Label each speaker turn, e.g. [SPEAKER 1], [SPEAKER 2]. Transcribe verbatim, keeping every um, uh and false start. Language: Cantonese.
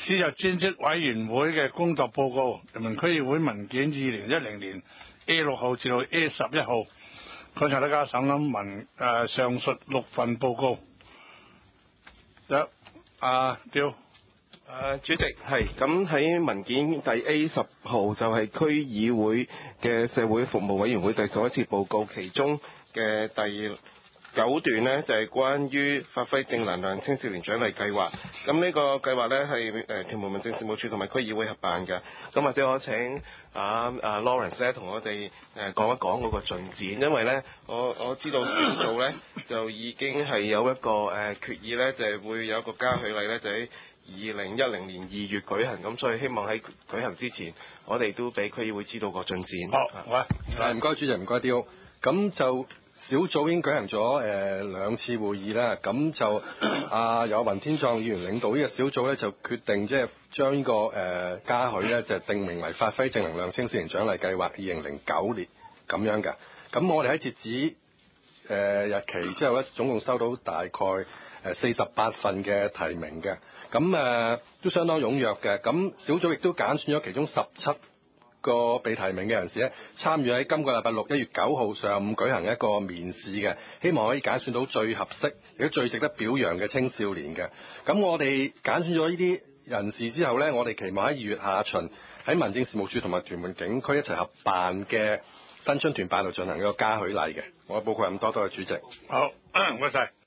[SPEAKER 1] 司入專職委員會嘅工作報告，人民區議會文件二零一零年 A 六號至到 A 十一號，佢就大家審諗文誒上述六份報告。有阿刁。
[SPEAKER 2] 誒、uh, 主席係咁喺文件第 A 十號就係區議會嘅社會服務委員會第十一次報告，其中嘅第九段呢，就係、是、關於發揮正能量青少年獎勵計劃。咁呢個計劃呢，係誒屯門民政事務處同埋區議會合辦嘅。咁或者我請啊啊 Lawrence 咧同我哋誒講一講嗰個進展，因為呢，我我知道小組呢，就已經係有一個誒、呃、決議呢，就係、是、會有一個嘉許禮呢，就喺二零一零年二月舉行，咁所以希望喺舉行之前，我哋都俾區議會知道個進展。
[SPEAKER 1] 好，喂，
[SPEAKER 3] 係唔該主席，唔該刁。咁就小組已經舉行咗誒、呃、兩次會議啦。咁就啊由雲天壯議員領導呢個小組咧，就決定即係將呢個誒嘉許咧，就定名為發揮正能量青少年獎勵計劃二零零九年咁樣嘅。咁我哋喺截止誒、呃、日期之後咧，總共收到大概誒四十八份嘅提名嘅。咁誒、呃、都相當踴躍嘅，咁小組亦都揀選咗其中十七個被提名嘅人士咧，參與喺今個禮拜六一月九號上午舉行一個面試嘅，希望可以揀選到最合適亦都最值得表揚嘅青少年嘅。咁我哋揀選咗呢啲人士之後呢，我哋期望喺二月下旬喺民政事務處同埋屯門警區一齊合辦嘅新春團拜度進行一個嘉許禮嘅。我嘅報告係咁多，多謝主席。
[SPEAKER 1] 好，唔該晒。